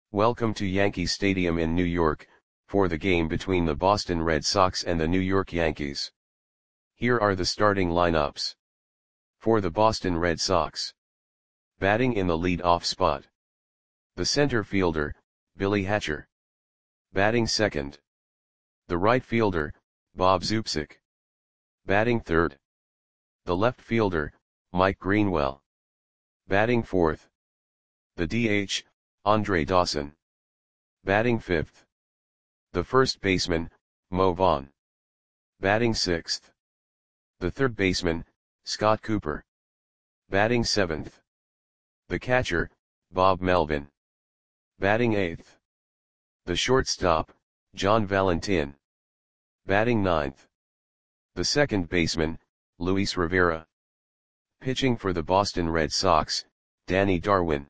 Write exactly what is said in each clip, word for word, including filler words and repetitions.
Welcome to Yankee Stadium in New York, for the game between the Boston Red Sox and the New York Yankees. Here are the starting lineups. For the Boston Red Sox. Batting in the lead-off spot. The center fielder, Billy Hatcher. Batting second. The right fielder, Bob Zubcic. Batting third. The left fielder, Mike Greenwell. Batting fourth. The D H, Andre Dawson. Batting fifth. The first baseman, Mo Vaughn. Batting sixth. The third baseman, Scott Cooper. Batting seventh. The catcher, Bob Melvin. Batting eighth. The shortstop, John Valentin. Batting ninth. The second baseman, Luis Rivera. Pitching for the Boston Red Sox, Danny Darwin.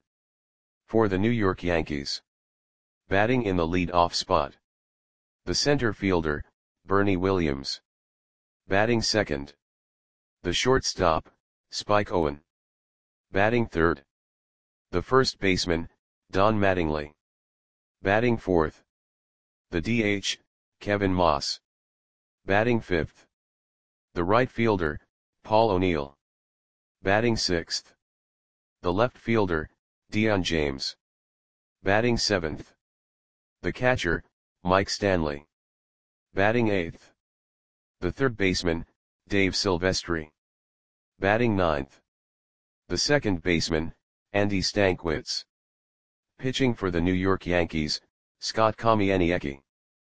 For the New York Yankees. Batting in the lead-off spot. The center fielder, Bernie Williams. Batting second. The shortstop, Spike Owen. Batting third. The first baseman, Don Mattingly. Batting fourth. The D H, Kevin Moss. Batting fifth. The right fielder, Paul O'Neill. Batting sixth. The left fielder, Dion James. Batting seventh. The catcher, Mike Stanley. Batting eighth. The third baseman, Dave Silvestri. Batting ninth. The second baseman, Andy Stankiewicz. Pitching for the New York Yankees, Scott Kamieniecki.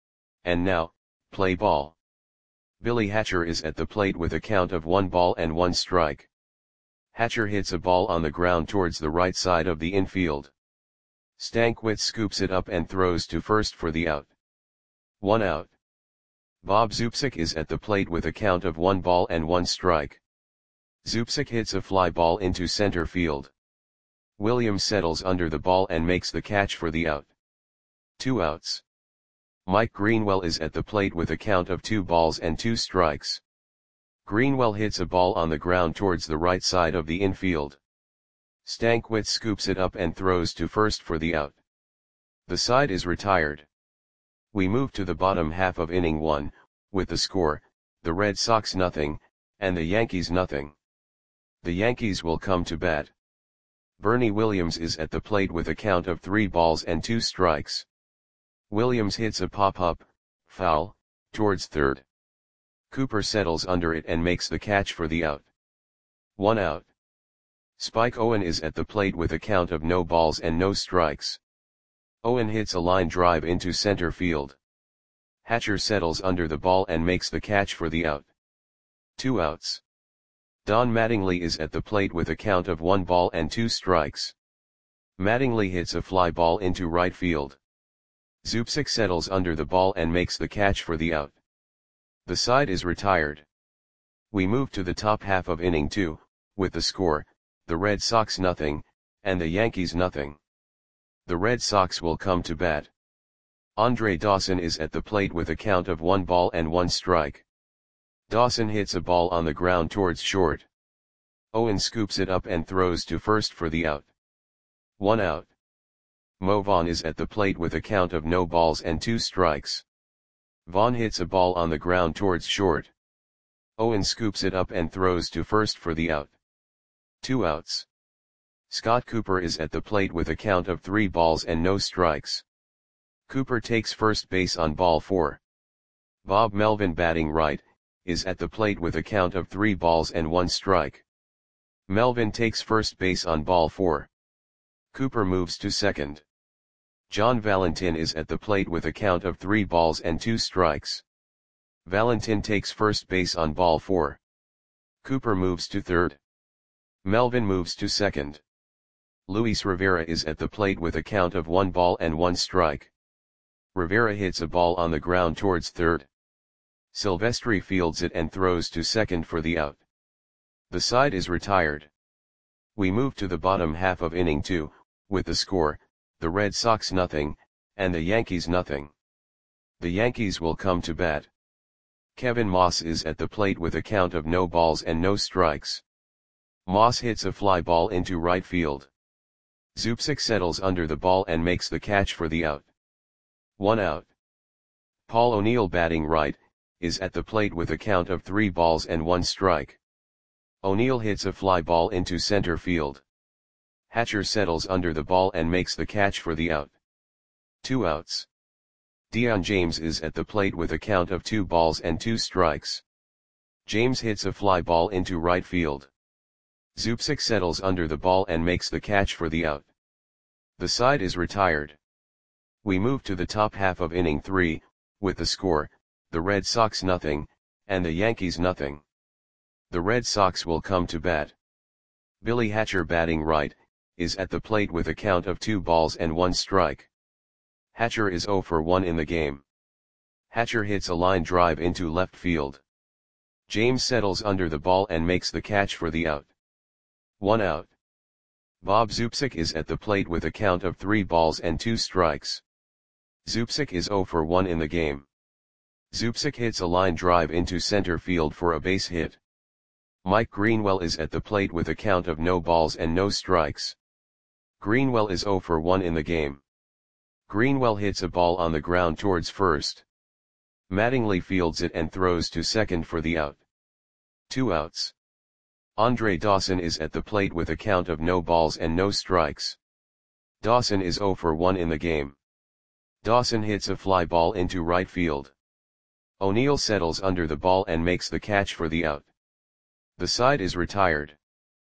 And now, play ball. Billy Hatcher is at the plate with a count of one ball and one strike. Hatcher hits a ball on the ground towards the right side of the infield. Stankiewicz scoops it up and throws to first for the out. One out. Bob Zubcic is at the plate with a count of one ball and one strike. Zubcic hits a fly ball into center field. Williams settles under the ball and makes the catch for the out. Two outs. Mike Greenwell is at the plate with a count of two balls and two strikes. Greenwell hits a ball on the ground towards the right side of the infield. Stankiewicz scoops it up and throws to first for the out. The side is retired. We move to the bottom half of inning one, with the score, the Red Sox nothing, and the Yankees nothing. The Yankees will come to bat. Bernie Williams is at the plate with a count of three balls and two strikes. Williams hits a pop-up, foul, towards third. Cooper settles under it and makes the catch for the out. One out. Spike Owen is at the plate with a count of no balls and no strikes. Owen hits a line drive into center field. Hatcher settles under the ball and makes the catch for the out. Two outs. Don Mattingly is at the plate with a count of one ball and two strikes. Mattingly hits a fly ball into right field. Zubcic settles under the ball and makes the catch for the out. The side is retired. We move to the top half of inning two, with the score, the Red Sox nothing, and the Yankees nothing. The Red Sox will come to bat. Andre Dawson is at the plate with a count of one ball and one strike. Dawson hits a ball on the ground towards short. Owen scoops it up and throws to first for the out. One out. Mo Vaughn is at the plate with a count of no balls and two strikes. Vaughn hits a ball on the ground towards short. Owen scoops it up and throws to first for the out. Two outs. Scott Cooper is at the plate with a count of three balls and no strikes. Cooper takes first base on ball four. Bob Melvin, batting right, is at the plate with a count of three balls and one strike. Melvin takes first base on ball four. Cooper moves to second. John Valentin is at the plate with a count of three balls and two strikes. Valentin takes first base on ball four. Cooper moves to third. Melvin moves to second. Luis Rivera is at the plate with a count of one ball and one strike. Rivera hits a ball on the ground towards third. Silvestri fields it and throws to second for the out. The side is retired. We move to the bottom half of inning two, with the score, the Red Sox nothing, and the Yankees nothing. The Yankees will come to bat. Kevin Moss is at the plate with a count of no balls and no strikes. Moss hits a fly ball into right field. Zubcic settles under the ball and makes the catch for the out. One out. Paul O'Neill batting right, is at the plate with a count of three balls and one strike. O'Neill hits a fly ball into center field. Hatcher settles under the ball and makes the catch for the out. Two outs. Dion James is at the plate with a count of two balls and two strikes. James hits a fly ball into right field. Zubcic settles under the ball and makes the catch for the out. The side is retired. We move to the top half of inning three, with the score, the Red Sox nothing, and the Yankees nothing. The Red Sox will come to bat. Billy Hatcher batting right, is at the plate with a count of two balls and one strike. Hatcher is oh for one in the game. Hatcher hits a line drive into left field. James settles under the ball and makes the catch for the out. One out. Bob Zubcic is at the plate with a count of three balls and two strikes. Zubcic is oh for one in the game. Zubcic hits a line drive into center field for a base hit. Mike Greenwell is at the plate with a count of no balls and no strikes. Greenwell is oh for one in the game. Greenwell hits a ball on the ground towards first. Mattingly fields it and throws to second for the out. Two outs. Andre Dawson is at the plate with a count of no balls and no strikes. Dawson is oh for one in the game. Dawson hits a fly ball into right field. O'Neill settles under the ball and makes the catch for the out. The side is retired.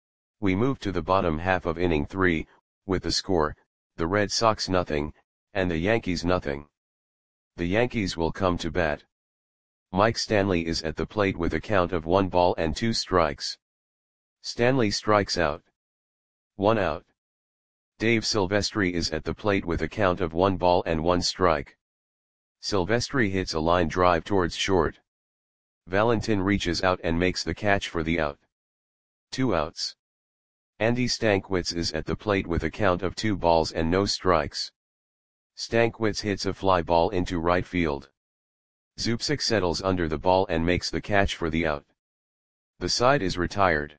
We move to the bottom half of inning three, with the score, the Red Sox nothing, and the Yankees nothing. The Yankees will come to bat. Mike Stanley is at the plate with a count of one ball and two strikes. Stanley strikes out. One out. Dave Silvestri is at the plate with a count of one ball and one strike. Silvestri hits a line drive towards short. Valentin reaches out and makes the catch for the out. Two outs. Andy Stankiewicz is at the plate with a count of two balls and no strikes. Stankiewicz hits a fly ball into right field. Zubcic settles under the ball and makes the catch for the out. The side is retired.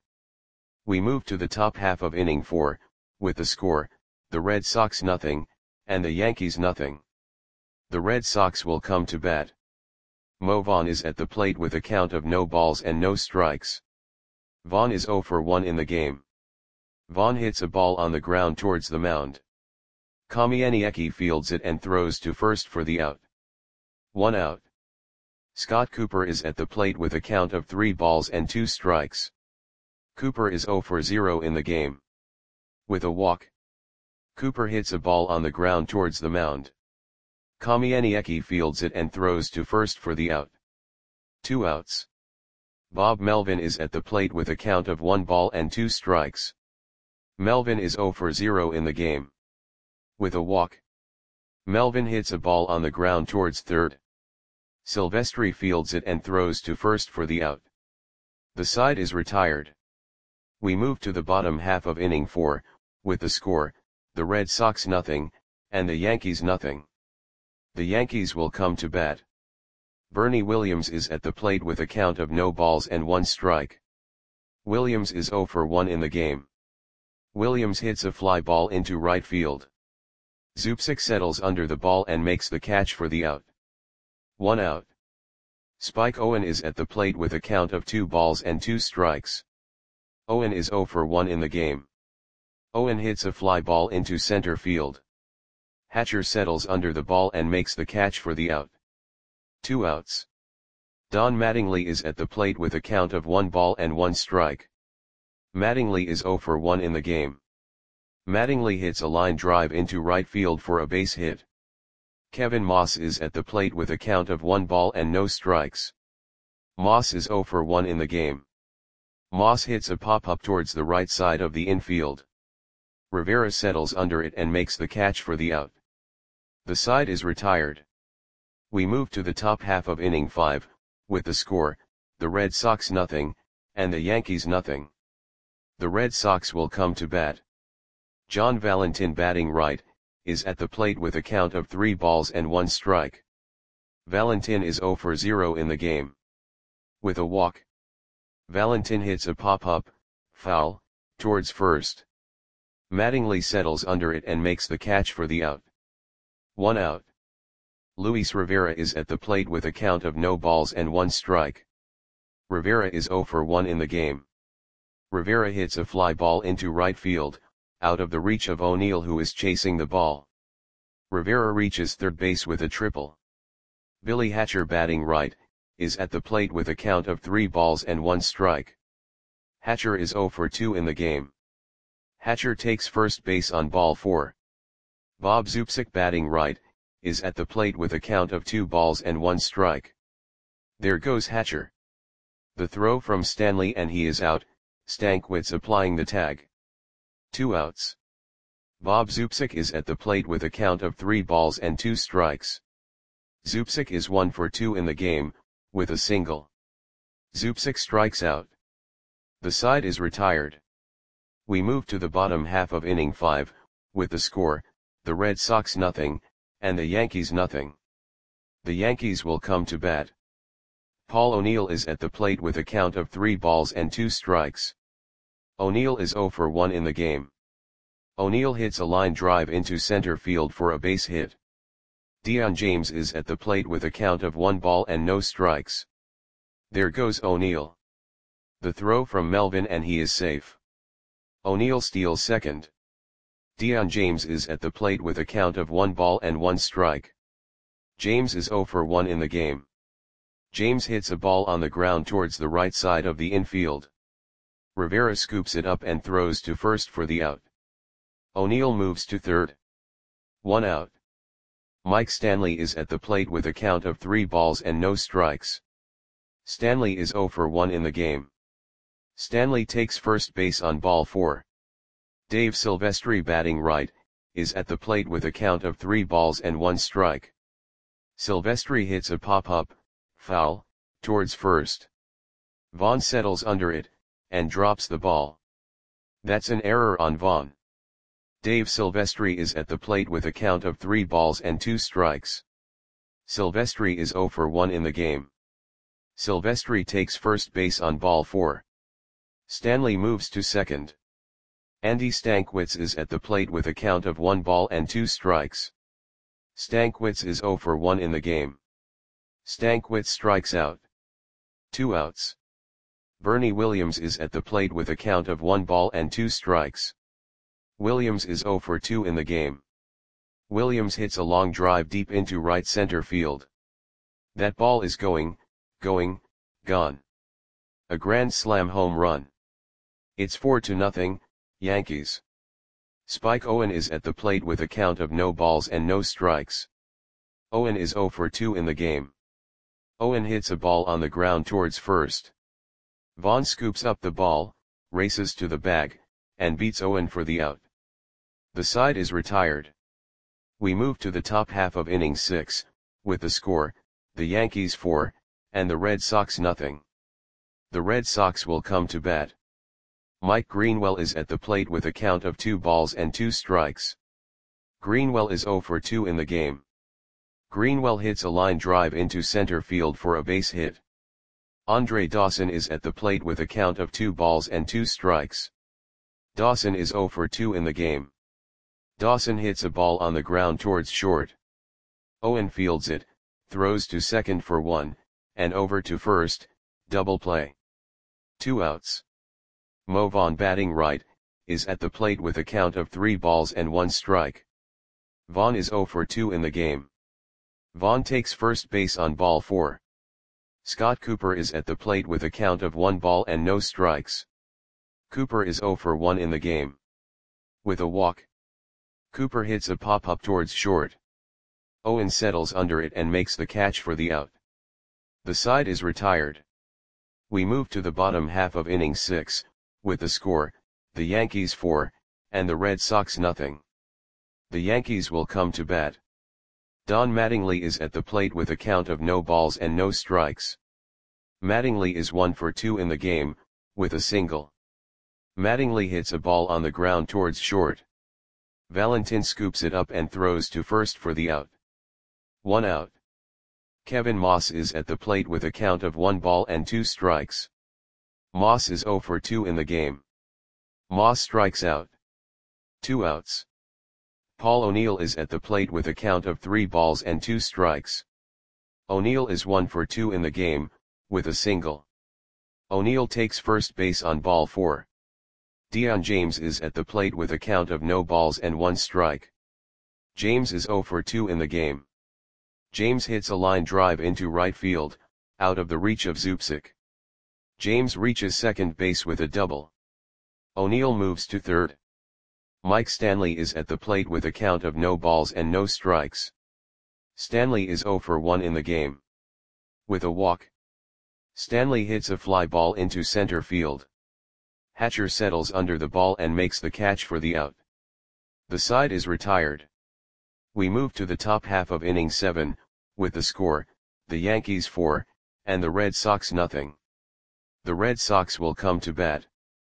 We move to the top half of inning four, with the score, the Red Sox nothing, and the Yankees nothing. The Red Sox will come to bat. Mo Vaughn is at the plate with a count of no balls and no strikes. Vaughn is oh for one in the game. Vaughn hits a ball on the ground towards the mound. Kamieniecki fields it and throws to first for the out. One out. Scott Cooper is at the plate with a count of three balls and two strikes. Cooper is oh for zero in the game. With a walk. Cooper hits a ball on the ground towards the mound. Kamieniecki fields it and throws to first for the out. Two outs. Bob Melvin is at the plate with a count of one ball and two strikes. Melvin is oh for zero in the game. With a walk. Melvin hits a ball on the ground towards third. Silvestri fields it and throws to first for the out. The side is retired. We move to the bottom half of inning four, with the score, the Red Sox nothing, and the Yankees nothing. The Yankees will come to bat. Bernie Williams is at the plate with a count of no balls and one strike. Williams is oh for one in the game. Williams hits a fly ball into right field. Zubcic settles under the ball and makes the catch for the out. One out. Spike Owen is at the plate with a count of two balls and two strikes. Owen is oh for one in the game. Owen hits a fly ball into center field. Hatcher settles under the ball and makes the catch for the out. Two outs. Don Mattingly is at the plate with a count of one ball and one strike. Mattingly is oh for one in the game. Mattingly hits a line drive into right field for a base hit. Kevin Moss is at the plate with a count of one ball and no strikes. Moss is oh for one in the game. Moss hits a pop-up towards the right side of the infield. Rivera settles under it and makes the catch for the out. The side is retired. We move to the top half of inning five, with the score, the Red Sox nothing, and the Yankees nothing. The Red Sox will come to bat. John Valentin batting right, is at the plate with a count of three balls and one strike. Valentin is oh for zero in the game. With a walk. Valentin hits a pop-up, foul, towards first. Mattingly settles under it and makes the catch for the out. One out. Luis Rivera is at the plate with a count of no balls and one strike. Rivera is zero for one in the game. Rivera hits a fly ball into right field, out of the reach of O'Neill, who is chasing the ball. Rivera reaches third base with a triple. Billy Hatcher, batting right, is at the plate with a count of three balls and one strike. Hatcher is zero for two in the game. Hatcher takes first base on ball four. Bob Zupsik, batting right, is at the plate with a count of two balls and one strike. There goes Hatcher. The throw from Stanley and he is out, Stankwitz applying the tag. Two outs. Bob Zupsik is at the plate with a count of three balls and two strikes. Zupsik is one for two in the game, with a single. Zupsik strikes out. The side is retired. We move to the bottom half of inning five, with the score, the Red Sox nothing, and the Yankees nothing. The Yankees will come to bat. Paul O'Neill is at the plate with a count of three balls and two strikes. O'Neill is zero for one in the game. O'Neill hits a line drive into center field for a base hit. Dion James is at the plate with a count of one ball and no strikes. There goes O'Neill. The throw from Melvin and he is safe. O'Neill steals second. Dion James is at the plate with a count of one ball and one strike. James is zero for one in the game. James hits a ball on the ground towards the right side of the infield. Rivera scoops it up and throws to first for the out. O'Neill moves to third. One out. Mike Stanley is at the plate with a count of three balls and no strikes. Stanley is zero for one in the game. Stanley takes first base on ball four. Dave Silvestri, batting right, is at the plate with a count of three balls and one strike. Silvestri hits a pop-up, foul, towards first. Vaughn settles under it, and drops the ball. That's an error on Vaughn. Dave Silvestri is at the plate with a count of three balls and two strikes. Silvestri is zero for one in the game. Silvestri takes first base on ball four. Stanley moves to second. Andy Stankwitz is at the plate with a count of one ball and two strikes. Stankwitz is zero for one in the game. Stankwitz strikes out. Two outs. Bernie Williams is at the plate with a count of one ball and two strikes. Williams is zero for two in the game. Williams hits a long drive deep into right center field. That ball is going, going, gone. A grand slam home run. It's four to nothing, Yankees. Spike Owen is at the plate with a count of no balls and no strikes. Owen is zero for two in the game. Owen hits a ball on the ground towards first. Vaughn scoops up the ball, races to the bag, and beats Owen for the out. The side is retired. We move to the top half of inning six, with the score, the Yankees four, and the Red Sox nothing. The Red Sox will come to bat. Mike Greenwell is at the plate with a count of two balls and two strikes. Greenwell is zero for two in the game. Greenwell hits a line drive into center field for a base hit. Andre Dawson is at the plate with a count of two balls and two strikes. Dawson is zero for two in the game. Dawson hits a ball on the ground towards short. Owen fields it, throws to second for one, and over to first, double play. Two outs. Mo Vaughn, batting right, is at the plate with a count of three balls and one strike. Vaughn is zero for two in the game. Vaughn takes first base on ball four. Scott Cooper is at the plate with a count of one ball and no strikes. Cooper is zero for one in the game. With a walk. Cooper hits a pop-up towards short. Owen settles under it and makes the catch for the out. The side is retired. We move to the bottom half of inning six, with the score, the Yankees four, and the Red Sox nothing. The Yankees will come to bat. Don Mattingly is at the plate with a count of no balls and no strikes. Mattingly is one for two in the game, with a single. Mattingly hits a ball on the ground towards short. Valentin scoops it up and throws to first for the out. One out. Kevin Moss is at the plate with a count of one ball and two strikes. Moss is zero for two in the game. Moss strikes out. Two outs. Paul O'Neill is at the plate with a count of three balls and two strikes. O'Neill is one for two in the game, with a single. O'Neill takes first base on ball four. Dion James is at the plate with a count of no balls and one strike. James is zero for two in the game. James hits a line drive into right field, out of the reach of Zubcic. James reaches second base with a double. O'Neill moves to third. Mike Stanley is at the plate with a count of no balls and no strikes. Stanley is zero for one in the game. With a walk, Stanley hits a fly ball into center field. Hatcher settles under the ball and makes the catch for the out. The side is retired. We move to the top half of inning seven, with the score, the Yankees four, and the Red Sox nothing. The Red Sox will come to bat.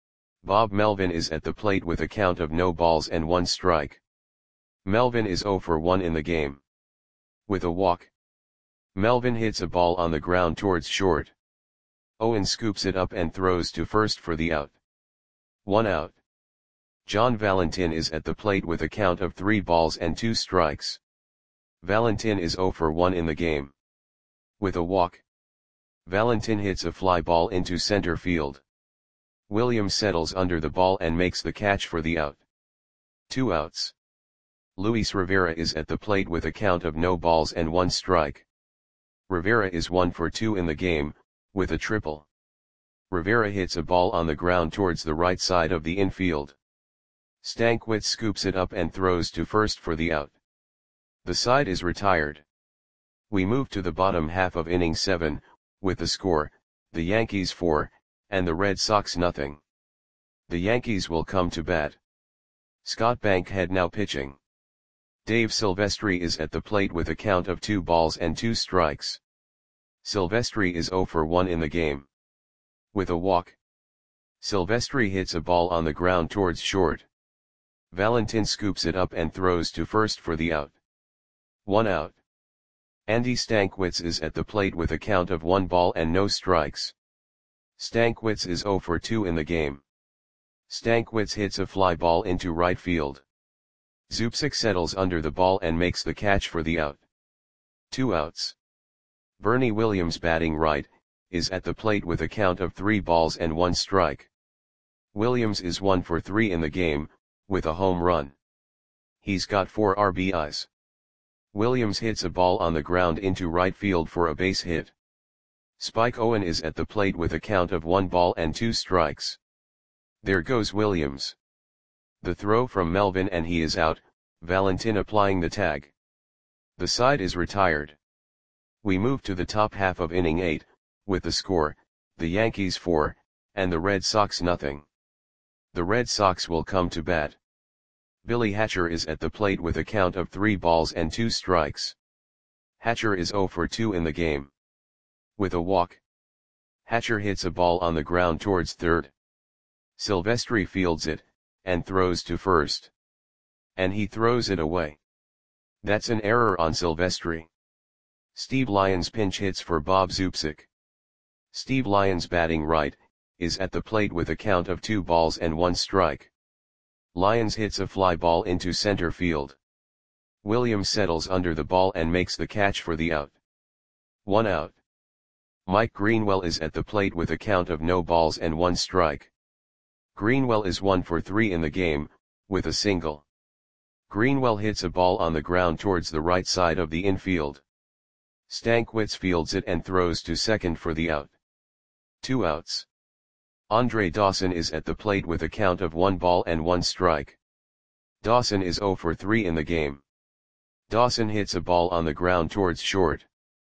Bob Melvin is at the plate with a count of no balls and one strike. Melvin is zero for one in the game. With a walk, Melvin hits a ball on the ground towards short. Owen scoops it up and throws to first for the out. One out. John Valentin is at the plate with a count of three balls and two strikes. Valentin is zero for one in the game. With a walk, Valentin hits a fly ball into center field. Williams settles under the ball and makes the catch for the out. Two outs. Luis Rivera is at the plate with a count of no balls and one strike. Rivera is one for two in the game, with a triple. Rivera hits a ball on the ground towards the right side of the infield. Stankwitz scoops it up and throws to first for the out. The side is retired. We move to the bottom half of inning seven, with the score, the Yankees four, and the Red Sox nothing. The Yankees will come to bat. Scott Bankhead now pitching. Dave Silvestri is at the plate with a count of two balls and two strikes. Silvestri is zero for one in the game. With a walk, Silvestri hits a ball on the ground towards short. Valentin scoops it up and throws to first for the out. One out. Andy Stankwitz is at the plate with a count of one ball and no strikes. Stankwitz is zero for two in the game. Stankwitz hits a fly ball into right field. Zubcic settles under the ball and makes the catch for the out. Two outs. Bernie Williams, batting right, is at the plate with a count of three balls and one strike. Williams is one for three in the game, with a home run. He's got four R B Is. Williams hits a ball on the ground into right field for a base hit. Spike Owen is at the plate with a count of one ball and two strikes. There goes Williams. The throw from Melvin and he is out, Valentin applying the tag. The side is retired. We move to the top half of inning eight, with the score, the Yankees four, and the Red Sox nothing. The Red Sox will come to bat. Billy Hatcher is at the plate with a count of three balls and two strikes. Hatcher is zero for two in the game. With a walk, Hatcher hits a ball on the ground towards third. Silvestri fields it, and throws to first. And he throws it away. That's an error on Silvestri. Steve Lyons pinch hits for Bob Zubcic. Steve Lyons, batting right, is at the plate with a count of two balls and one strike. Lyons hits a fly ball into center field. Williams settles under the ball and makes the catch for the out. One out. Mike Greenwell is at the plate with a count of no balls and one strike. Greenwell is one for three in the game, with a single. Greenwell hits a ball on the ground towards the right side of the infield. Stankwitz fields it and throws to second for the out. Two outs. Andre Dawson is at the plate with a count of one ball and one strike. Dawson is zero for three in the game. Dawson hits a ball on the ground towards short.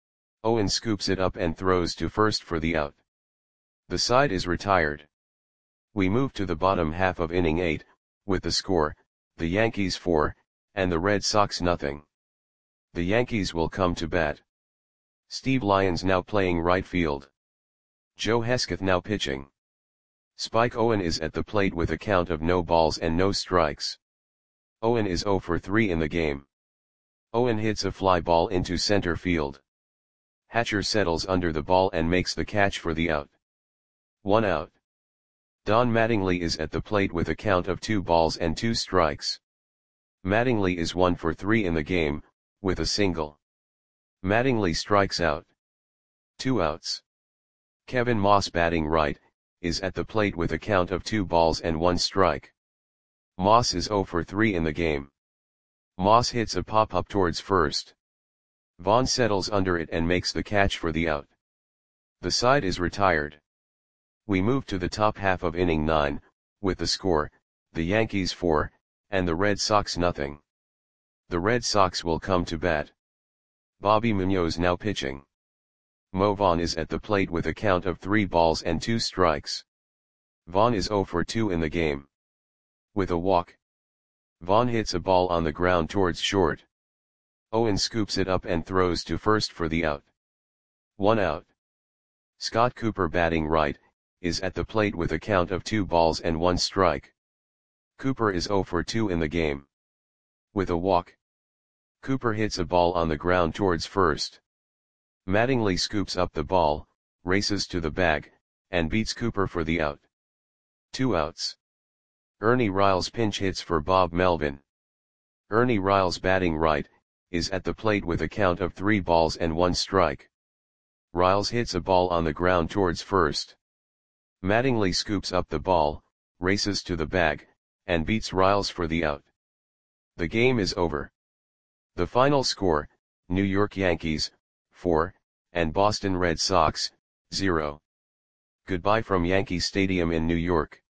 Owen scoops it up and throws to first for the out. The side is retired. We move to the bottom half of inning eight, with the score, the Yankees four, and the Red Sox nothing. The Yankees will come to bat. Steve Lyons now playing right field. Joe Hesketh now pitching. Spike Owen is at the plate with a count of no balls and no strikes. Owen is zero for three in the game. Owen hits a fly ball into center field. Hatcher settles under the ball and makes the catch for the out. One out. Don Mattingly is at the plate with a count of two balls and two strikes. Mattingly is one for three in the game, with a single. Mattingly strikes out. Two outs. Kevin Moss, batting right, is at the plate with a count of two balls and one strike. Moss is zero for three in the game. Moss hits a pop-up towards first. Vaughn settles under it and makes the catch for the out. The side is retired. We move to the top half of inning nine, with the score, the Yankees four, and the Red Sox nothing. The Red Sox will come to bat. Bobby Munoz now pitching. Mo Vaughn is at the plate with a count of three balls and two strikes. Vaughn is zero for two in the game. With a walk. Vaughn hits a ball on the ground towards short. Owen scoops it up and throws to first for the out. One out. Scott Cooper, batting right, is at the plate with a count of two balls and one strike. Cooper is zero for two in the game. With a walk. Cooper hits a ball on the ground towards first. Mattingly scoops up the ball, races to the bag, and beats Cooper for the out. Two outs. Ernie Riles pinch hits for Bob Melvin. Ernie Riles, batting right, is at the plate with a count of three balls and one strike. Riles hits a ball on the ground towards first. Mattingly scoops up the ball, races to the bag, and beats Riles for the out. The game is over. The final score, New York Yankees, four, and Boston Red Sox, zero. Goodbye from Yankee Stadium in New York.